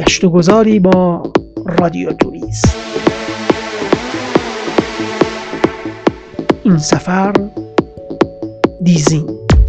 گشت و گذاری با رادیو توریست. این سفر دیزین.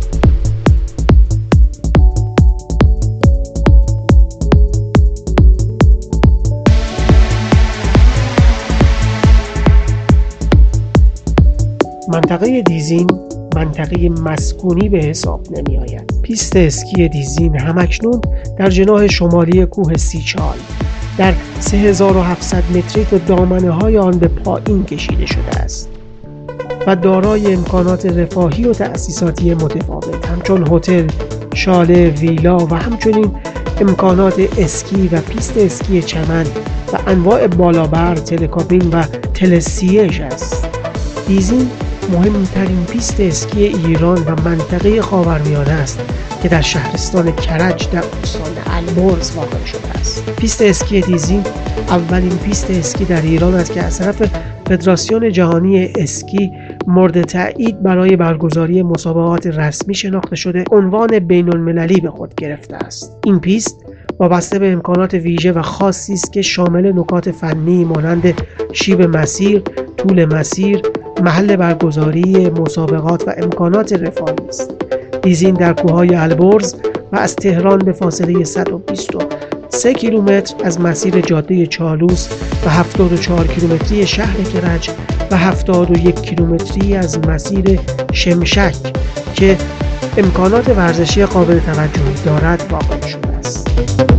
منطقه دیزین منطقه مسکونی به حساب نمی آید. پیست اسکی دیزین همکنون در جناح شمالی کوه سیچال در 3700 متری تا دامنه های آن به پایین کشیده شده است و دارای امکانات رفاهی و تأسیساتی متفاوت همچون هتل، شاله، ویلا و همچنین امکانات اسکی و پیست اسکی چمن و انواع بالابر، تلکابین و تلسیژ است. دیزین مهمترین پیست اسکی ایران و منطقه خاورمیانه است که در شهرستان کرج در استان البرز واقع شده است. پیست اسکی دیزین اولین پیست اسکی در ایران است که از طرف فدراسیون جهانی اسکی مورد تایید برای برگزاری مسابقات رسمی شناخته شده عنوان بین‌المللی به خود گرفته است. این پیست وابسته به امکانات ویژه و خاصی است که شامل نکات فنی مانند شیب مسیر، طول مسیر، محل برگزاری مسابقات و امکانات رفاهی است. دیزین در کوههای البرز و از تهران به فاصله 123 کیلومتر از مسیر جاده چالوس و 74 کیلومتری شهر کرج و 71 کیلومتری از مسیر شمشک که امکانات ورزشی قابل توجهی دارد واقع شده است.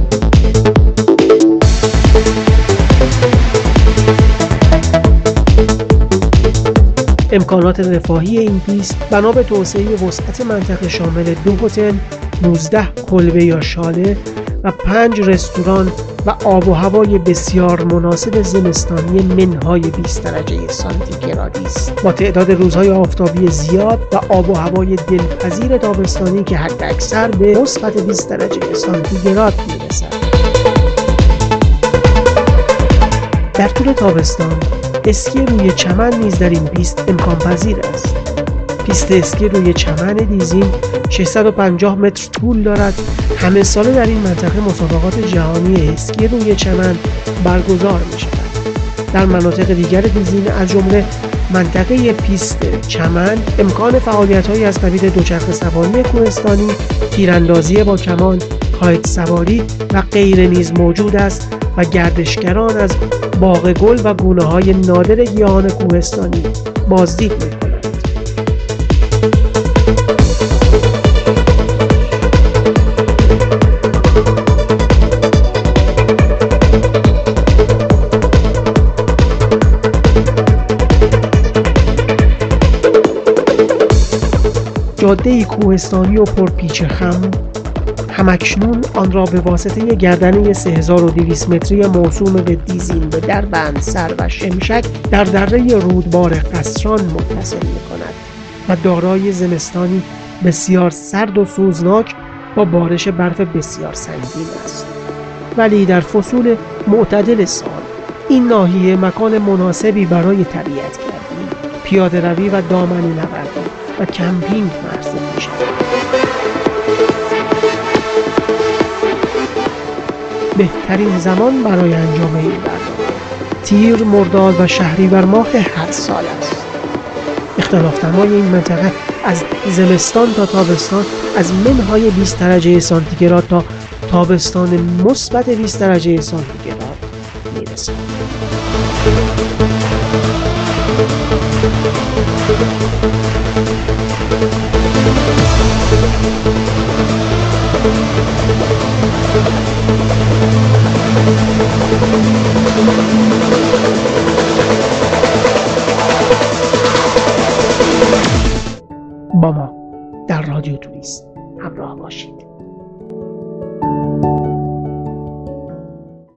امکانات رفاهی این پیست بنا به توسعه وسعت منطقه شامل 2 هتل، 19 کلبه یا شاله و 5 رستوران و آب و هوای بسیار مناسب زمستانی منهای 20 درجه سانتیگرادی است با تعداد روزهای آفتابی زیاد و آب و هوای دلپذیر تابستانی که حداکثر به مثبت 20 درجه سانتیگراد میرسد. در طول تابستان اسکی روی چمن نیز در این پیست امکان پذیر است. پیست اسکی روی چمن دیزین 650 متر طول دارد. همه ساله در این منطقه مسابقات جهانی اسکی روی چمن برگزار می شود. در مناطق دیگر دیزین از جمله منطقه پیست چمن امکان فعالیت‌هایی از قبیل دوچرخه سواری کوهستانی، تیراندازی با کمان، کایت سواری و غیره نیز موجود است و گردشگران از باغ گل و گونه‌های نادر گیاهان کوهستانی بازدید می‌کنند. جاده کوهستانی و پرپیچ خم همکنون آن را به واسطه گردنه 3200 متری موسوم به دیزین به دربند، سر و شمشک در دره رودبار قصران متصل می‌کند و دارای زمستانی بسیار سرد و سوزناک با بارش برف بسیار سنگین است. ولی در فصول معتدل سال این ناحیه مکان مناسبی برای طبیعت گردی، پیاده روی و دامنه نوردی و کمپینگ محسوب می‌شود. بهترین زمان برای انجام این برنامه تیر، مرداد و شهریور ماه هر سال است. اختلاف دمای این منطقه از زمستان تا تابستان از منهای 20 درجه سانتیگراد تا تابستان مثبت 20 درجه سانتیگراد میرسد. با ما در رادیو توریست همراه باشید.